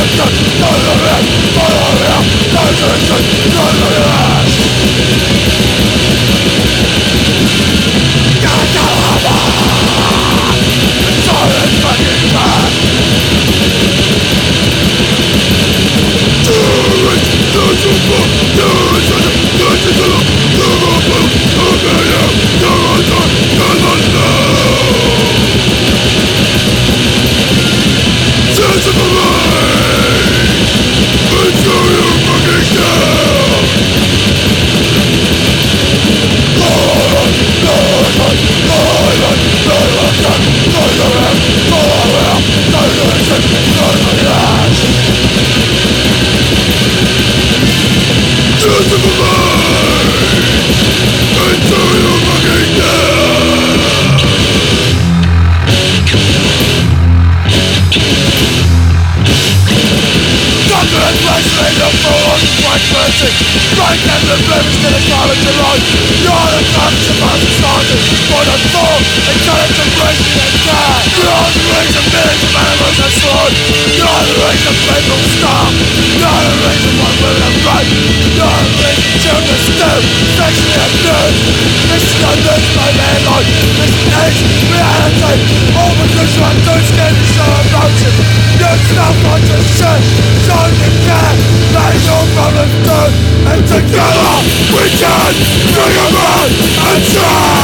Right and the blemish to the college alone. You're the cops about to start it. For the fall, they tell it to break me and die. You're the reason millions of animals are slaughtered. You're the reason people stop. You're the reason one will have right. You're the reason children steal. Sexually abused. This is not this my landlord. This is reality. All because you are too scared to show emotion. You stop on your shit. So you can let your problems do. And together we can bring them out and try.